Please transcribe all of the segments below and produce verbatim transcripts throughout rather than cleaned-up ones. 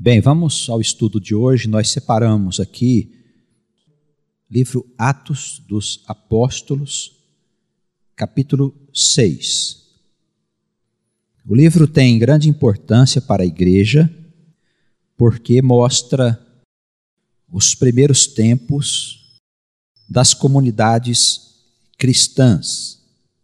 Bem, vamos ao estudo de hoje. Nós separamos aqui livro Atos dos Apóstolos, capítulo seis. O livro tem grande importância para a igreja, porque mostra os primeiros tempos das comunidades cristãs.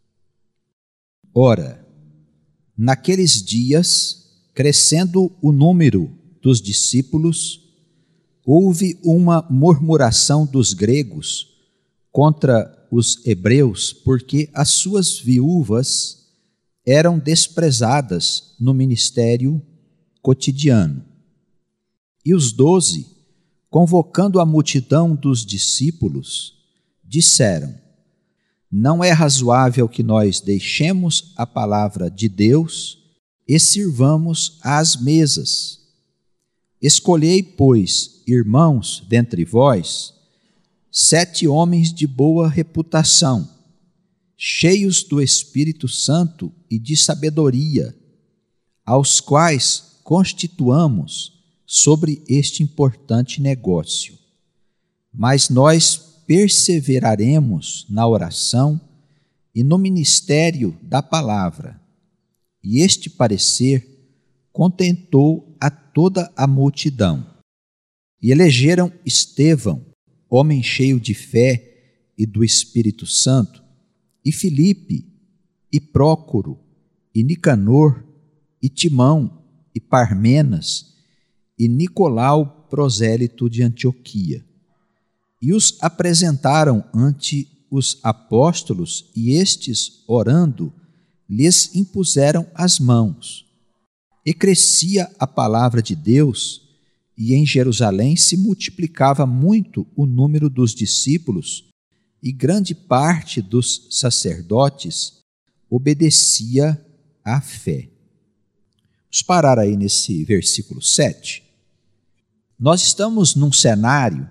Ora, naqueles dias, crescendo o número dos discípulos, houve uma murmuração dos gregos contra os hebreus, porque as suas viúvas eram desprezadas no ministério cotidiano. E os doze, convocando a multidão dos discípulos, disseram: não é razoável que nós deixemos a palavra de Deus e sirvamos às mesas. Escolhei, pois, irmãos, dentre vós, sete homens de boa reputação, cheios do Espírito Santo e de sabedoria, aos quais constituamos sobre este importante negócio. Mas nós perseveraremos na oração e no ministério da palavra. E este parecer contentou a toda a multidão. E elegeram Estevão, homem cheio de fé e do Espírito Santo, e Filipe, e Prócoro, e Nicanor, e Timão, e Parmenas, e Nicolau, prosélito de Antioquia. E os apresentaram ante os apóstolos, e estes, orando, lhes impuseram as mãos. E crescia a palavra de Deus, e em Jerusalém se multiplicava muito o número dos discípulos, e grande parte dos sacerdotes obedecia à fé. Vamos parar aí nesse versículo sete. Nós estamos num cenário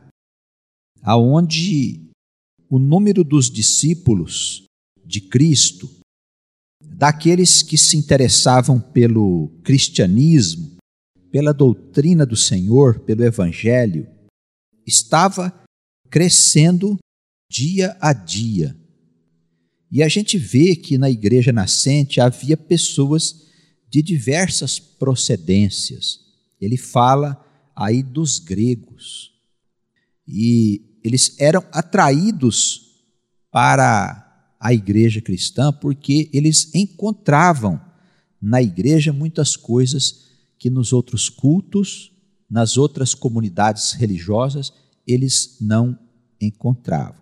onde o número dos discípulos de Cristo, daqueles que se interessavam pelo cristianismo, pela doutrina do Senhor, pelo Evangelho, estava crescendo dia a dia. E a gente vê que na igreja nascente havia pessoas de diversas procedências. Ele fala aí dos gregos. E eles eram atraídos para a igreja cristã, porque eles encontravam na igreja muitas coisas que nos outros cultos, nas outras comunidades religiosas, eles não encontravam.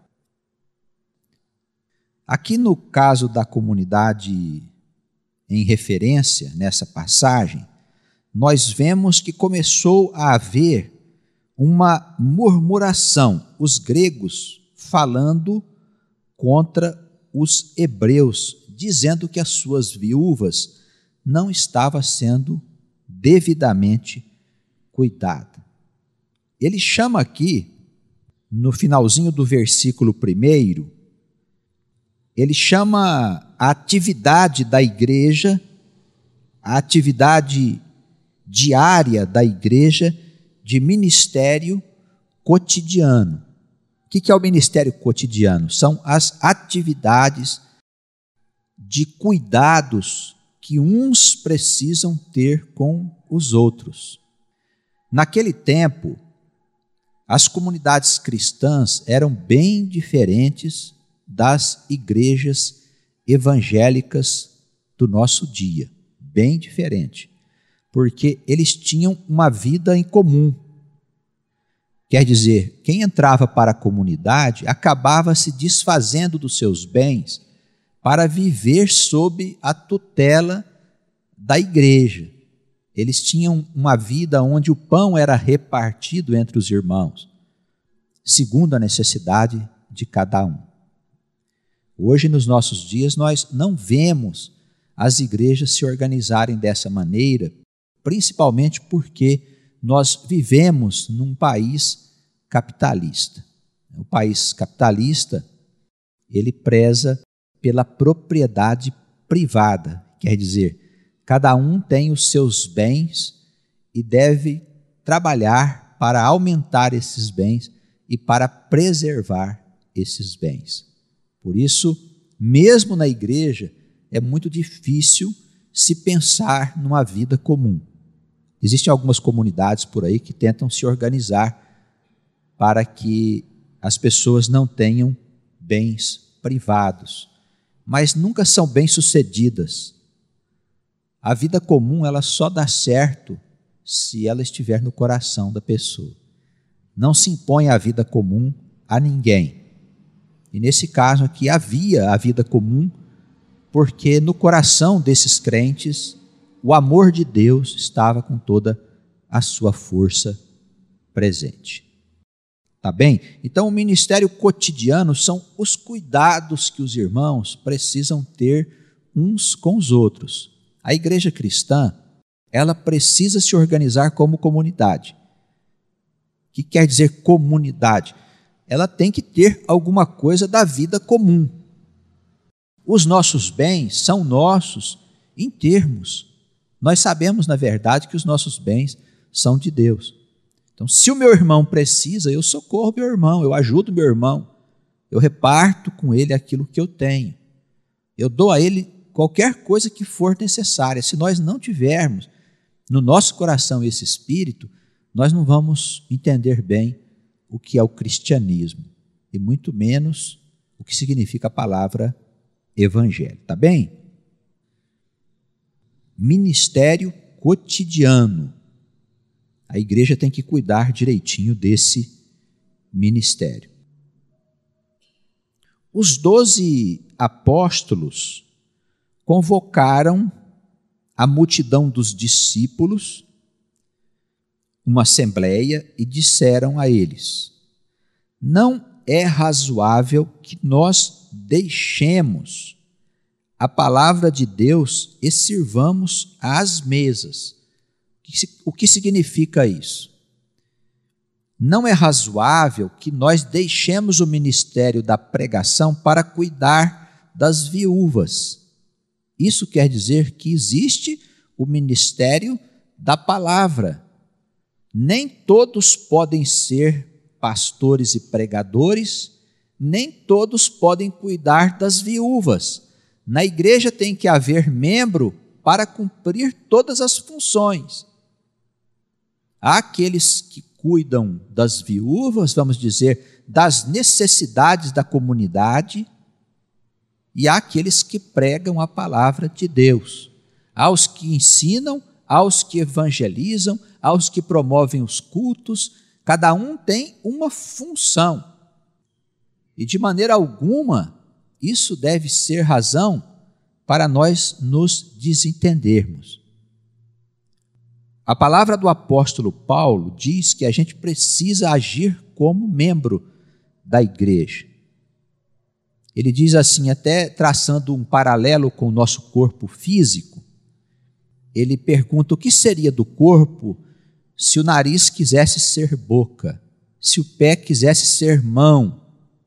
Aqui no caso da comunidade em referência, nessa passagem, nós vemos que começou a haver uma murmuração, os gregos falando contra os hebreus, dizendo que as suas viúvas não estavam sendo devidamente cuidadas. Ele chama aqui, no finalzinho do versículo primeiro, ele chama a atividade da igreja, a atividade diária da igreja, de ministério cotidiano. O que é o ministério cotidiano? São as atividades de cuidados que uns precisam ter com os outros. Naquele tempo, as comunidades cristãs eram bem diferentes das igrejas evangélicas do nosso dia. Bem diferente. Porque eles tinham uma vida em comum. Quer dizer, quem entrava para a comunidade acabava se desfazendo dos seus bens para viver sob a tutela da igreja. Eles tinham uma vida onde o pão era repartido entre os irmãos, segundo a necessidade de cada um. Hoje, nos nossos dias, nós não vemos as igrejas se organizarem dessa maneira, principalmente porque nós vivemos num país capitalista. O país capitalista, ele preza pela propriedade privada, quer dizer, cada um tem os seus bens e deve trabalhar para aumentar esses bens e para preservar esses bens. Por isso, mesmo na igreja, é muito difícil se pensar numa vida comum. Existem algumas comunidades por aí que tentam se organizar para que as pessoas não tenham bens privados, mas nunca são bem-sucedidas. A vida comum, ela só dá certo se ela estiver no coração da pessoa. Não se impõe a vida comum a ninguém. E nesse caso aqui havia a vida comum, porque no coração desses crentes o amor de Deus estava com toda a sua força presente. Tá bem? Então o ministério cotidiano são os cuidados que os irmãos precisam ter uns com os outros. A igreja cristã, ela precisa se organizar como comunidade. O que quer dizer comunidade? Ela tem que ter alguma coisa da vida comum. Os nossos bens são nossos em termos. Nós sabemos, na verdade, que os nossos bens são de Deus. Então, se o meu irmão precisa, eu socorro meu irmão, eu ajudo meu irmão, eu reparto com ele aquilo que eu tenho. Eu dou a ele qualquer coisa que for necessária. Se nós não tivermos no nosso coração esse espírito, nós não vamos entender bem o que é o cristianismo, e muito menos o que significa a palavra evangelho. Tá bem? Ministério cotidiano. A igreja tem que cuidar direitinho desse ministério. Os doze apóstolos convocaram a multidão dos discípulos, uma assembleia, e disseram a eles: não é razoável que nós deixemos a palavra de Deus e sirvamos às mesas. O que significa isso? Não é razoável que nós deixemos o ministério da pregação para cuidar das viúvas. Isso quer dizer que existe o ministério da palavra. Nem todos podem ser pastores e pregadores, nem todos podem cuidar das viúvas. Na igreja tem que haver membro para cumprir todas as funções. Há aqueles que cuidam das viúvas, vamos dizer, das necessidades da comunidade, e há aqueles que pregam a palavra de Deus. Há os que ensinam, há os que evangelizam, há os que promovem os cultos, cada um tem uma função. E de maneira alguma, isso deve ser razão para nós nos desentendermos. A palavra do apóstolo Paulo diz que a gente precisa agir como membro da igreja. Ele diz assim, até traçando um paralelo com o nosso corpo físico, ele pergunta o que seria do corpo se o nariz quisesse ser boca, se o pé quisesse ser mão.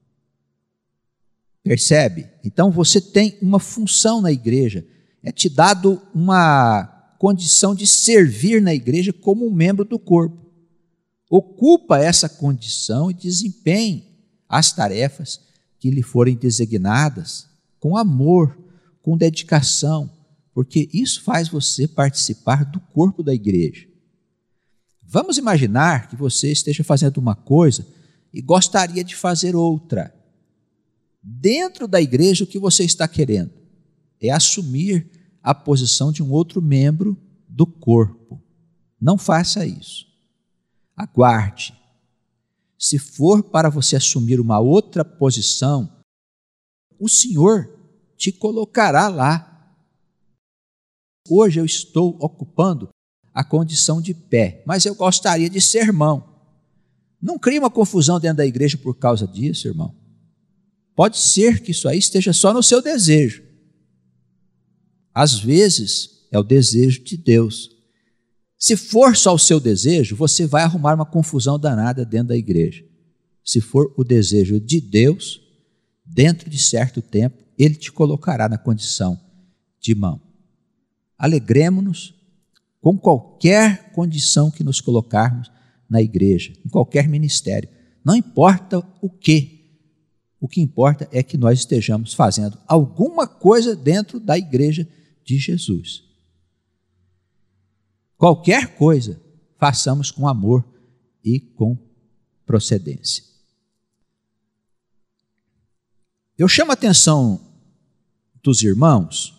Percebe? Então você tem uma função na igreja, é te dado uma condição de servir na igreja como um membro do corpo. Ocupa essa condição e desempenhe as tarefas que lhe forem designadas com amor, com dedicação, porque isso faz você participar do corpo da igreja. Vamos imaginar que você esteja fazendo uma coisa e gostaria de fazer outra. Dentro da igreja, o que você está querendo é assumir a posição de um outro membro do corpo. Não faça isso. Aguarde. Se for para você assumir uma outra posição, o Senhor te colocará lá. Hoje eu estou ocupando a condição de pé, mas eu gostaria de ser mão. Não crie uma confusão dentro da igreja por causa disso, irmão. Pode ser que isso aí esteja só no seu desejo. Às vezes, é o desejo de Deus. Se for só o seu desejo, você vai arrumar uma confusão danada dentro da igreja. Se for o desejo de Deus, dentro de certo tempo, Ele te colocará na condição de mão. Alegremo-nos com qualquer condição que nos colocarmos na igreja, em qualquer ministério. Não importa o quê. O que importa é que nós estejamos fazendo alguma coisa dentro da igreja de Jesus. Qualquer coisa, façamos com amor e com procedência. Eu chamo a atenção dos irmãos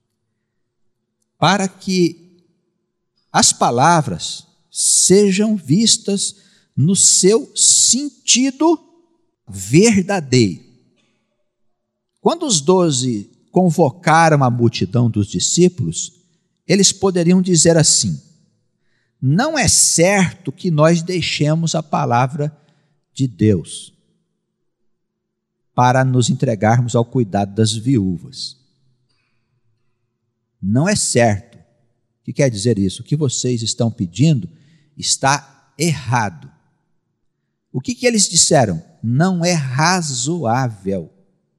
para que as palavras sejam vistas no seu sentido verdadeiro. Quando os doze convocaram a multidão dos discípulos, eles poderiam dizer assim: não é certo que nós deixemos a palavra de Deus para nos entregarmos ao cuidado das viúvas. Não é certo. O que quer dizer isso? O que vocês estão pedindo está errado. O que, que eles disseram? Não é razoável.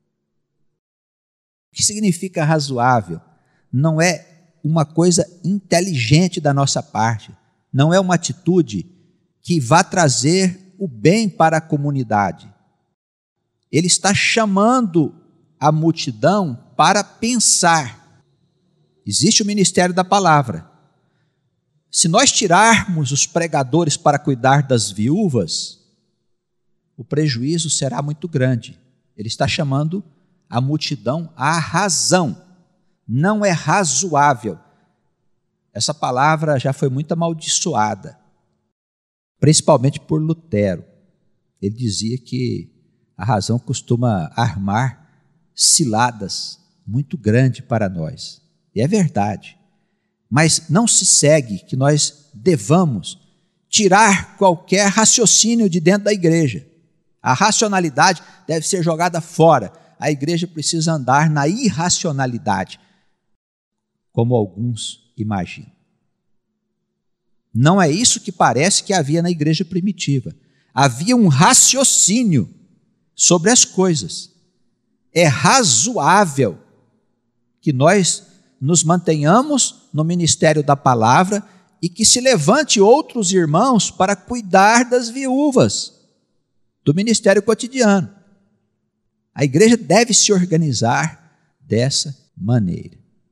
O que significa razoável? Não é uma coisa inteligente da nossa parte. Não é uma atitude que vá trazer o bem para a comunidade. Ele está chamando a multidão para pensar. Existe o ministério da palavra. Se nós tirarmos os pregadores para cuidar das viúvas, o prejuízo será muito grande. Ele está chamando a multidão à razão. Não é razoável. Essa palavra já foi muito amaldiçoada, principalmente por Lutero. Ele dizia que a razão costuma armar ciladas muito grandes para nós. E é verdade. Mas não se segue que nós devamos tirar qualquer raciocínio de dentro da igreja. A racionalidade deve ser jogada fora. A igreja precisa andar na irracionalidade, como alguns imaginam. Não é isso que parece que havia na igreja primitiva. Havia um raciocínio sobre as coisas. É razoável que nós nos mantenhamos no ministério da palavra e que se levante outros irmãos para cuidar das viúvas do ministério cotidiano. A igreja deve se organizar dessa maneira.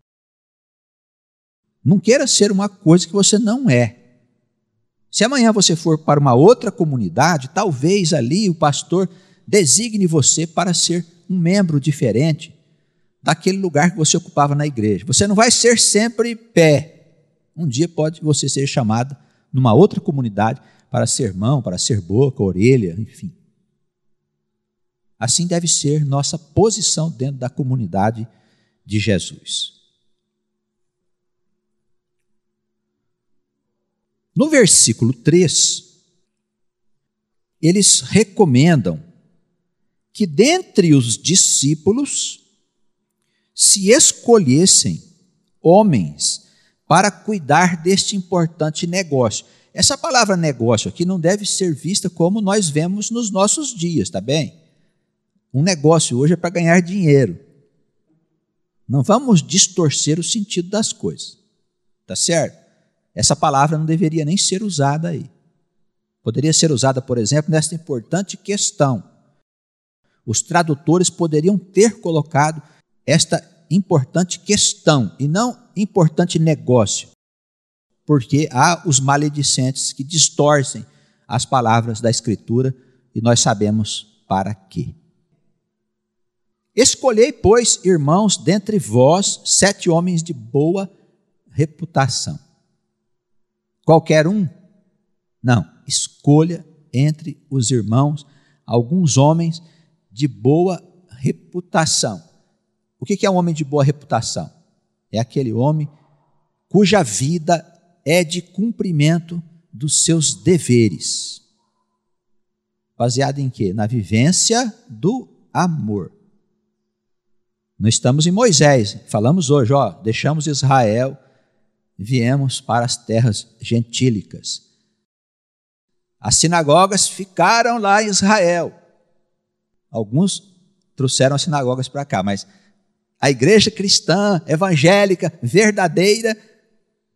Não queira ser uma coisa que você não é. Se amanhã você for para uma outra comunidade, talvez ali o pastor designe você para ser um membro diferente daquele lugar que você ocupava na igreja. Você não vai ser sempre pé. Um dia pode você ser chamado numa outra comunidade para ser mão, para ser boca, orelha, enfim. Assim deve ser nossa posição dentro da comunidade de Jesus. No versículo três, eles recomendam que dentre os discípulos se escolhessem homens para cuidar deste importante negócio. Essa palavra negócio aqui não deve ser vista como nós vemos nos nossos dias, tá bem? Um negócio hoje é para ganhar dinheiro. Não vamos distorcer o sentido das coisas, tá certo? Essa palavra não deveria nem ser usada aí. Poderia ser usada, por exemplo, nesta importante questão. Os tradutores poderiam ter colocado esta importante questão e não importante negócio, porque há os maledicentes que distorcem as palavras da Escritura e nós sabemos para quê. Escolhei, pois, irmãos, dentre vós, sete homens de boa reputação. Qualquer um? Não, escolha entre os irmãos alguns homens de boa reputação. O que é um homem de boa reputação? É aquele homem cuja vida é de cumprimento dos seus deveres. Baseado em quê? Na vivência do amor. Não estamos em Moisés, falamos hoje, ó, deixamos Israel, viemos para as terras gentílicas. As sinagogas ficaram lá em Israel. Alguns trouxeram as sinagogas para cá, mas a igreja cristã, evangélica, verdadeira,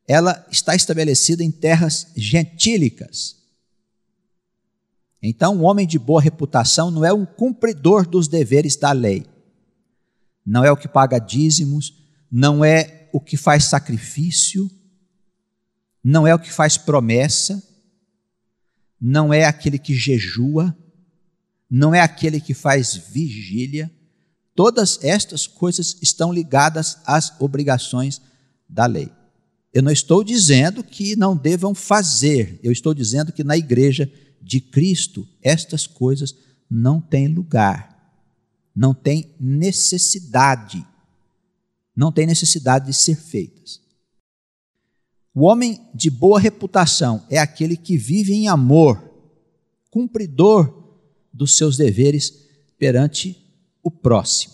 ela está estabelecida em terras gentílicas. Então, um homem de boa reputação não é um cumpridor dos deveres da lei, não é o que paga dízimos, não é o que faz sacrifício, não é o que faz promessa, não é aquele que jejua, não é aquele que faz vigília. Todas estas coisas estão ligadas às obrigações da lei. Eu não estou dizendo que não devam fazer, eu estou dizendo que na igreja de Cristo estas coisas não têm lugar, não têm necessidade, não têm necessidade de ser feitas. O homem de boa reputação é aquele que vive em amor, cumpridor dos seus deveres perante o próximo.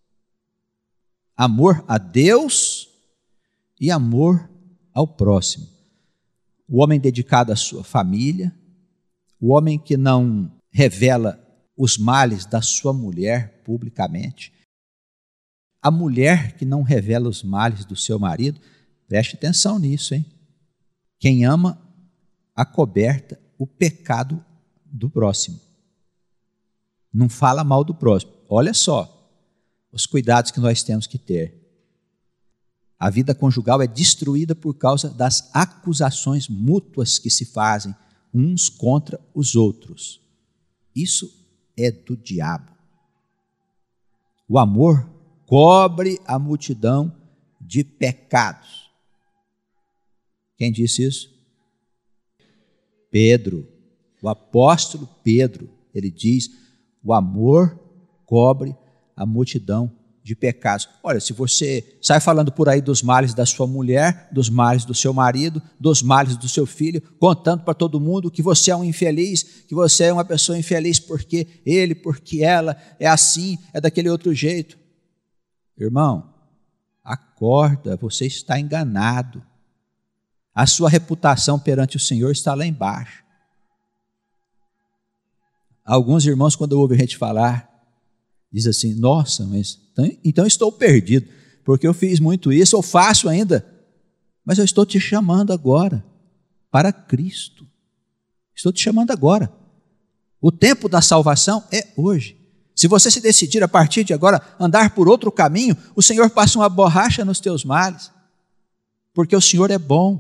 Amor a Deus e amor ao próximo. O homem dedicado à sua família, o homem que não revela os males da sua mulher publicamente, a mulher que não revela os males do seu marido. Preste atenção nisso, hein? Quem ama acoberta o pecado do próximo. Não fala mal do próximo. Olha só os cuidados que nós temos que ter. A vida conjugal é destruída por causa das acusações mútuas que se fazem uns contra os outros. Isso é do diabo. O amor cobre a multidão de pecados. Quem disse isso? Pedro, o apóstolo Pedro. Ele diz: o amor cobre a multidão de pecados. Olha, se você sai falando por aí dos males da sua mulher, dos males do seu marido, dos males do seu filho, contando para todo mundo que você é um infeliz, que você é uma pessoa infeliz porque ele, porque ela é assim, é daquele outro jeito. Irmão, acorda, você está enganado. A sua reputação perante o Senhor está lá embaixo. Alguns irmãos, quando ouvem a gente falar, dizem assim: nossa, mas então, então estou perdido, porque eu fiz muito isso, eu faço ainda, mas eu estou te chamando agora para Cristo. Estou te chamando agora. O tempo da salvação é hoje. Se você se decidir a partir de agora andar por outro caminho, o Senhor passa uma borracha nos teus males, porque o Senhor é bom.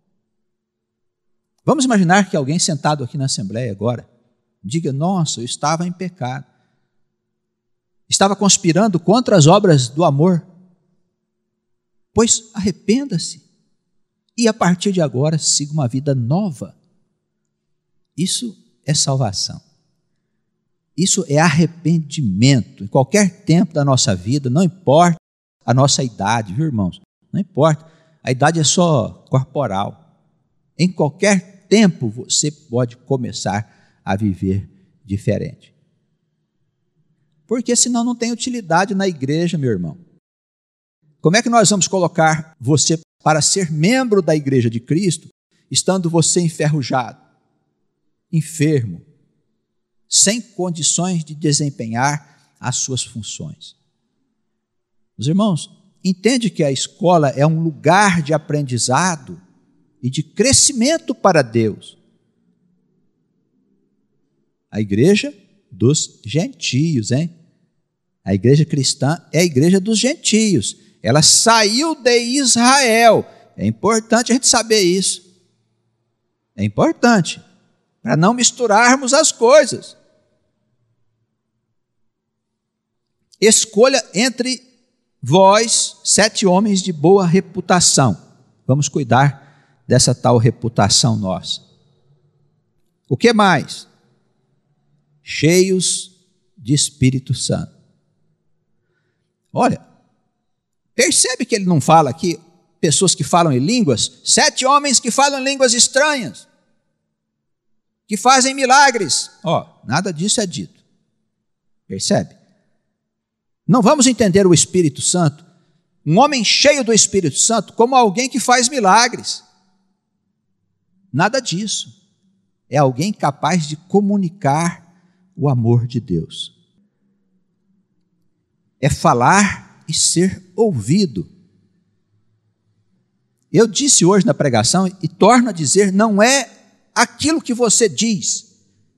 Vamos imaginar que alguém sentado aqui na Assembleia agora diga: nossa, eu estava em pecado, estava conspirando contra as obras do amor. Pois arrependa-se e a partir de agora siga uma vida nova. Isso é salvação. Isso é arrependimento. Em qualquer tempo da nossa vida, não importa a nossa idade, viu, irmãos? Não importa. A idade é só corporal. Em qualquer tempo você pode começar a viver diferente. Porque senão não tem utilidade na igreja, meu irmão. Como é que nós vamos colocar você para ser membro da igreja de Cristo, estando você enferrujado, enfermo, sem condições de desempenhar as suas funções? Os irmãos, entende que a escola é um lugar de aprendizado e de crescimento para Deus. A igreja dos gentios, hein? A igreja cristã é a igreja dos gentios. Ela saiu de Israel. É importante a gente saber isso. É importante, para não misturarmos as coisas. Escolha entre vós sete homens de boa reputação. Vamos cuidar dessa tal reputação nossa. O que mais? Cheios de Espírito Santo. Olha, percebe que ele não fala aqui pessoas que falam em línguas? Sete homens que falam em línguas estranhas, que fazem milagres. Ó, nada disso é dito. Percebe? Não vamos entender o Espírito Santo, um homem cheio do Espírito Santo, como alguém que faz milagres. Nada disso. É alguém capaz de comunicar o amor de Deus. É falar e ser ouvido. Eu disse hoje na pregação e torno a dizer, não é aquilo que você diz,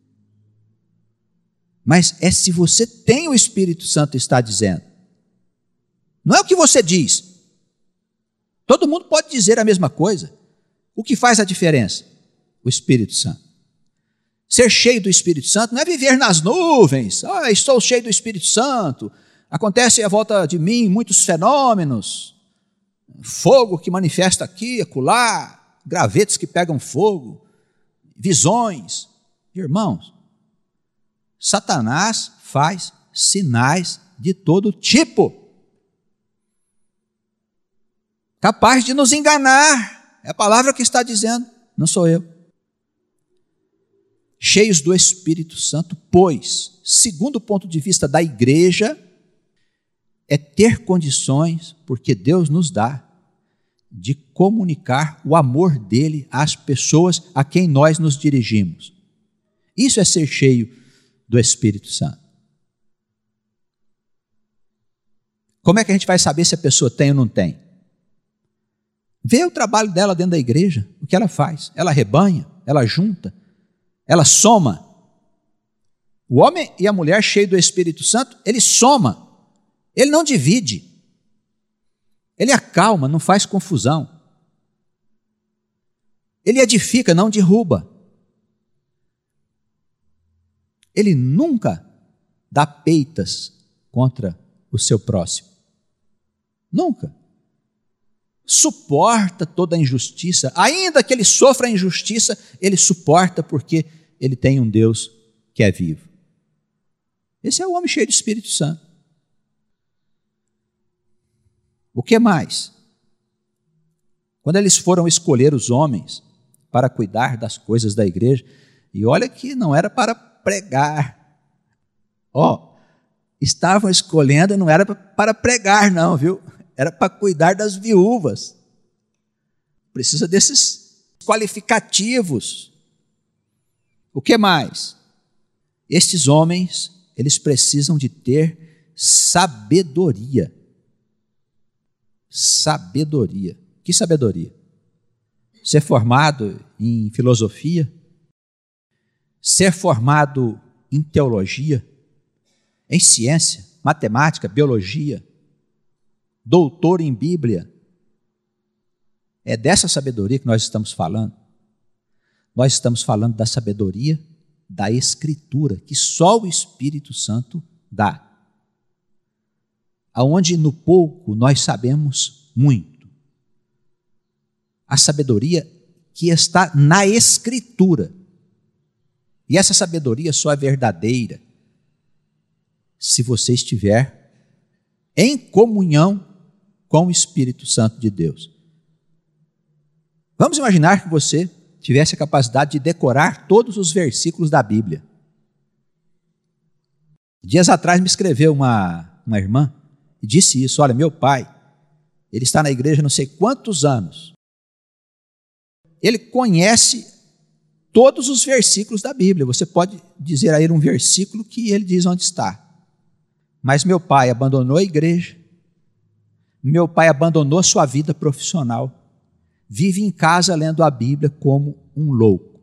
mas é se você tem o Espírito Santo está dizendo. Não é o que você diz. Todo mundo pode dizer a mesma coisa. O que faz a diferença? O Espírito Santo. Ser cheio do Espírito Santo não é viver nas nuvens. Ah, estou cheio do Espírito Santo. Acontece à volta de mim muitos fenômenos. Fogo que manifesta aqui, acolá, gravetos que pegam fogo, visões. Irmãos, Satanás faz sinais de todo tipo. Capaz de nos enganar. É a palavra que está dizendo, não sou eu. Cheios do Espírito Santo, pois, segundo o ponto de vista da igreja, é ter condições, porque Deus nos dá, de comunicar o amor dele às pessoas a quem nós nos dirigimos. Isso é ser cheio do Espírito Santo. Como é que a gente vai saber se a pessoa tem ou não tem? Vê o trabalho dela dentro da igreja, o que ela faz. Ela rebanha, ela junta, ela soma. O homem e a mulher cheio do Espírito Santo, ele soma, ele não divide, ele acalma, não faz confusão, ele edifica, não derruba, ele nunca dá peitas contra o seu próximo, nunca. Suporta toda a injustiça, ainda que ele sofra a injustiça, ele suporta porque ele tem um Deus que é vivo. Esse é o homem cheio do Espírito Santo. O que mais? Quando eles foram escolher os homens para cuidar das coisas da igreja, e olha que não era para pregar, ó, oh, estavam escolhendo, não era para pregar não, viu? Era para cuidar das viúvas. Precisa desses qualificativos. O que mais? Estes homens, eles precisam de ter sabedoria. Sabedoria. Que sabedoria? Ser formado em filosofia, ser formado em teologia, em ciência, matemática, biologia, doutor em Bíblia. É dessa sabedoria que nós estamos falando. Nós estamos falando da sabedoria da Escritura, que só o Espírito Santo dá. Aonde no pouco nós sabemos muito. A sabedoria que está na Escritura. E essa sabedoria só é verdadeira se você estiver em comunhão com o Espírito Santo de Deus. Vamos imaginar que você tivesse a capacidade de decorar todos os versículos da Bíblia. Dias atrás me escreveu uma, uma irmã e disse isso: olha, meu pai, ele está na igreja não sei quantos anos, ele conhece todos os versículos da Bíblia. Você pode dizer a ele um versículo que ele diz onde está. Mas meu pai abandonou a igreja, meu pai abandonou sua vida profissional, vive em casa lendo a Bíblia como um louco.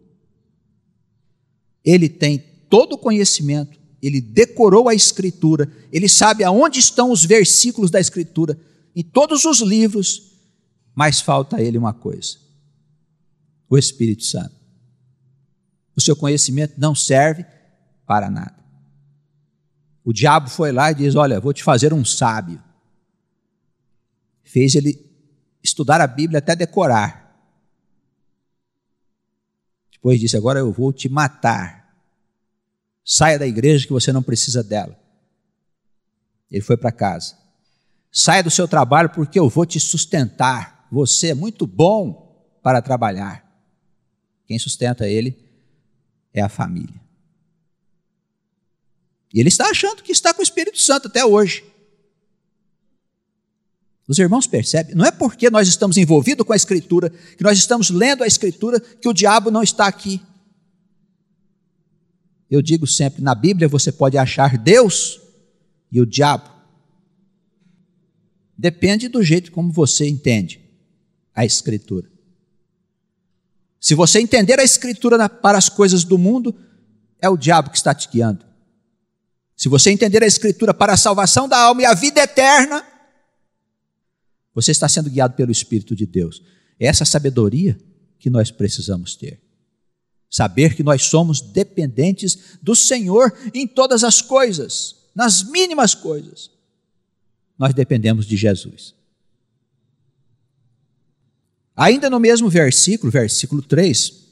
Ele tem todo o conhecimento, ele decorou a Escritura, ele sabe aonde estão os versículos da Escritura, em todos os livros, mas falta a ele uma coisa: o Espírito Santo. O seu conhecimento não serve para nada. O diabo foi lá e diz: olha, vou te fazer um sábio. Fez ele estudar a Bíblia até decorar. Depois disse: agora eu vou te matar. Saia da igreja que você não precisa dela. Ele foi para casa. Saia do seu trabalho porque eu vou te sustentar. Você é muito bom para trabalhar. Quem sustenta ele é a família. E ele está achando que está com o Espírito Santo até hoje. Os irmãos percebem? Não é porque nós estamos envolvidos com a Escritura, que nós estamos lendo a Escritura, que o diabo não está aqui. Eu digo sempre, na Bíblia você pode achar Deus e o diabo. Depende do jeito como você entende. a Escritura. Se você entender a Escritura para as coisas do mundo, é o diabo que está te guiando. Se você entender a Escritura para a salvação da alma e a vida eterna, você está sendo guiado pelo Espírito de Deus. É essa sabedoria que nós precisamos ter. Saber que nós somos dependentes do Senhor em todas as coisas, nas mínimas coisas. Nós dependemos de Jesus. Ainda no mesmo versículo, versículo três,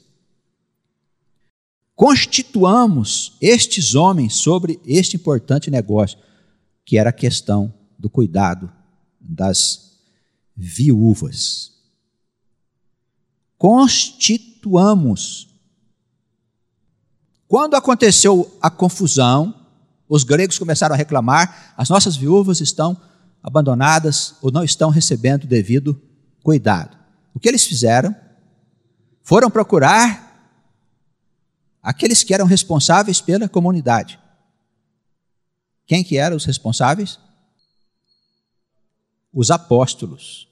constituamos estes homens sobre este importante negócio, que era a questão do cuidado das viúvas. Constituamos. Quando aconteceu a confusão, os gregos começaram a reclamar, as nossas viúvas estão abandonadas ou não estão recebendo o devido cuidado. O que eles fizeram? Foram procurar aqueles que eram responsáveis pela comunidade. Quem que eram os responsáveis? Os apóstolos.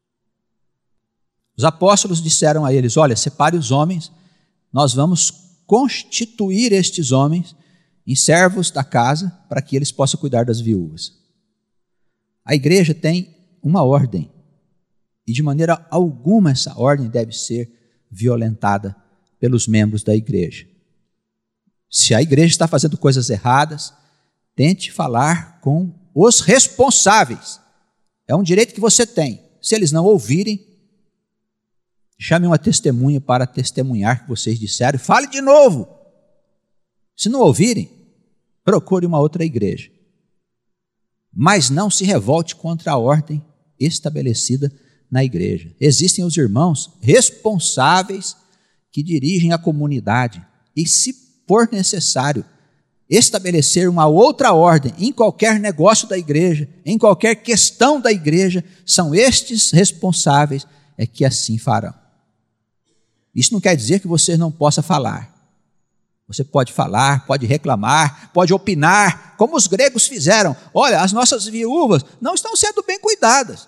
Os apóstolos disseram a eles: olha, separe os homens, nós vamos constituir estes homens em servos da casa para que eles possam cuidar das viúvas. A igreja tem uma ordem. E de maneira alguma essa ordem deve ser violentada pelos membros da igreja. Se a igreja está fazendo coisas erradas, tente falar com os responsáveis. É um direito que você tem. Se eles não ouvirem, chame uma testemunha para testemunhar que vocês disseram e fale de novo. Se não ouvirem, procure uma outra igreja. Mas não se revolte contra a ordem estabelecida na igreja. Existem os irmãos responsáveis que dirigem a comunidade e, se for necessário, estabelecer uma outra ordem em qualquer negócio da igreja, em qualquer questão da igreja, são estes responsáveis é que assim farão. Isso não quer dizer que você não possa falar. Você pode falar, pode reclamar, pode opinar, como os gregos fizeram. Olha, as nossas viúvas não estão sendo bem cuidadas.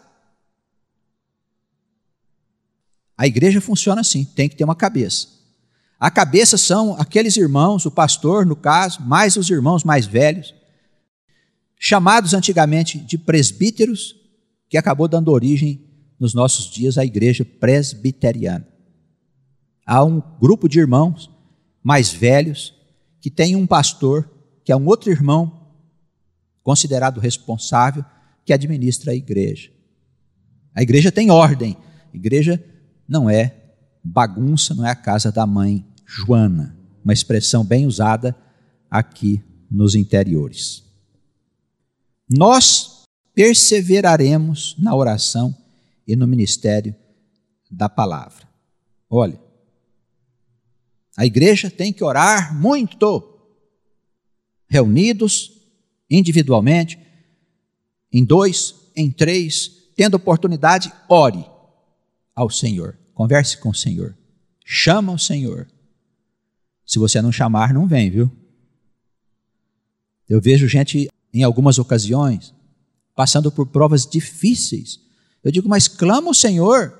A igreja funciona assim, tem que ter uma cabeça. A cabeça são aqueles irmãos, o pastor, no caso, mais os irmãos mais velhos, chamados antigamente de presbíteros, que acabou dando origem, nos nossos dias, à igreja presbiteriana. Há um grupo de irmãos mais velhos que tem um pastor, que é um outro irmão, considerado responsável, que administra a igreja. A igreja tem ordem, a igreja não é bagunça, não é a casa da mãe Joana, uma expressão bem usada aqui nos interiores. Nós perseveraremos na oração e no ministério da palavra. Olha, a igreja tem que orar muito, reunidos individualmente, em dois, em três, tendo oportunidade, ore ao Senhor. Converse com o Senhor. Chama o Senhor. Se você não chamar, não vem, viu? Eu vejo gente, em algumas ocasiões, passando por provas difíceis. Eu digo, mas clama o Senhor.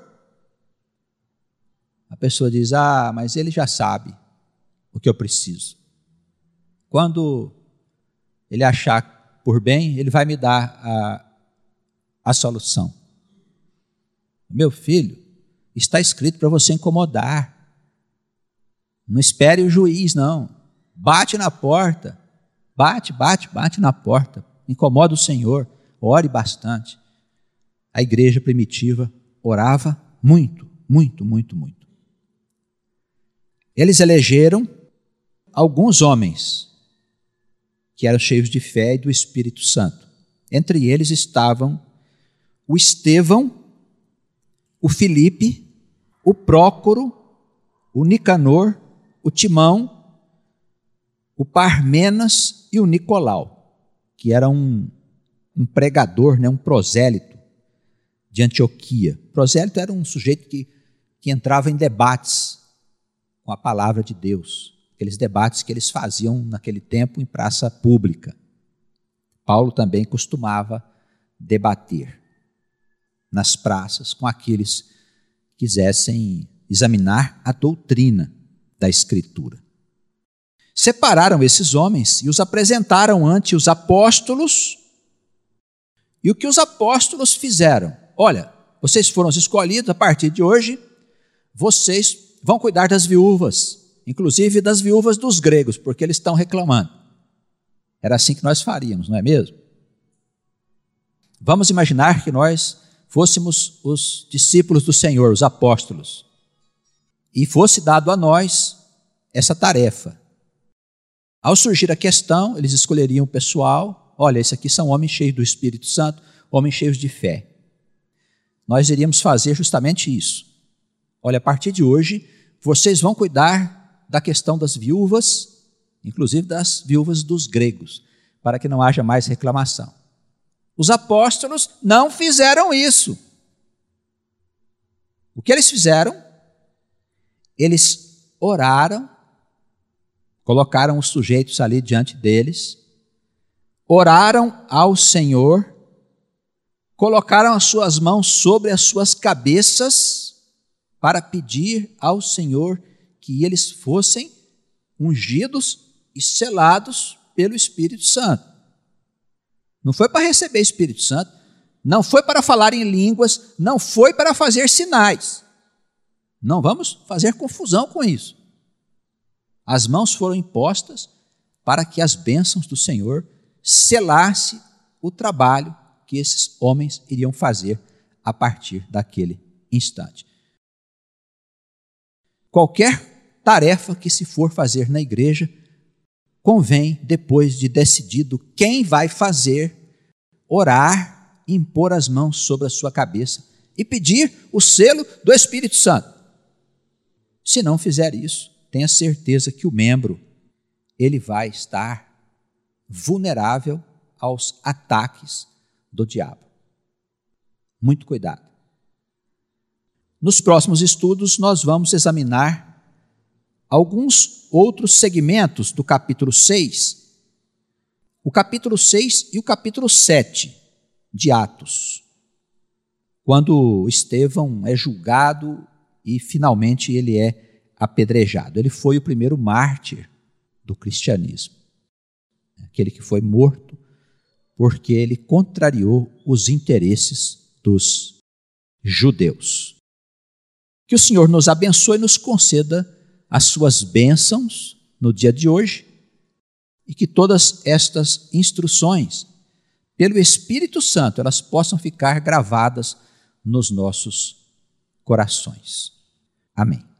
A pessoa diz, ah, mas ele já sabe o que eu preciso. Quando ele achar por bem, ele vai me dar a, a solução. Meu filho, está escrito para você incomodar. Não espere o juiz, não. Bate na porta. Bate, bate, bate na porta. Incomoda o Senhor. Ore bastante. A igreja primitiva orava muito, muito, muito, muito. Eles elegeram alguns homens que eram cheios de fé e do Espírito Santo. Entre eles estavam o Estevão, o Filipe, o Prócoro, o Nicanor, o Timão, o Parmenas e o Nicolau, que era um, um pregador, né, um prosélito de Antioquia. Prosélito era um sujeito que, que entrava em debates com a palavra de Deus, aqueles debates que eles faziam naquele tempo em praça pública. Paulo também costumava debater nas praças com aqueles quisessem examinar a doutrina da Escritura. Separaram esses homens e os apresentaram ante os apóstolos. E o que os apóstolos fizeram? Olha, vocês foram os escolhidos, a partir de hoje, vocês vão cuidar das viúvas, inclusive das viúvas dos gregos, porque eles estão reclamando. Era assim que nós faríamos, não é mesmo? Vamos imaginar que nós fôssemos os discípulos do Senhor, os apóstolos, e fosse dado a nós essa tarefa. Ao surgir a questão, eles escolheriam o pessoal. Olha, esses aqui são homens cheios do Espírito Santo, homens cheios de fé. Nós iríamos fazer justamente isso. Olha, a partir de hoje, vocês vão cuidar da questão das viúvas, inclusive das viúvas dos gregos, para que não haja mais reclamação. Os apóstolos não fizeram isso. O que eles fizeram? Eles oraram, colocaram os sujeitos ali diante deles, oraram ao Senhor, colocaram as suas mãos sobre as suas cabeças para pedir ao Senhor que eles fossem ungidos e selados pelo Espírito Santo. Não foi para receber o Espírito Santo, não foi para falar em línguas, não foi para fazer sinais. Não vamos fazer confusão com isso. As mãos foram impostas para que as bênçãos do Senhor selasse o trabalho que esses homens iriam fazer a partir daquele instante. Qualquer tarefa que se for fazer na igreja, convém, depois de decidido quem vai fazer, orar, impor as mãos sobre a sua cabeça e pedir o selo do Espírito Santo. Se não fizer isso, tenha certeza que o membro, ele vai estar vulnerável aos ataques do diabo. Muito cuidado. Nos próximos estudos, nós vamos examinar alguns outros segmentos do capítulo seis, o capítulo seis e o capítulo sete de Atos, quando Estevão é julgado e finalmente ele é apedrejado. Ele foi o primeiro mártir do cristianismo, aquele que foi morto porque ele contrariou os interesses dos judeus. Que o Senhor nos abençoe e nos conceda as suas bênçãos no dia de hoje e que todas estas instruções, pelo Espírito Santo, elas possam ficar gravadas nos nossos corações. Amém.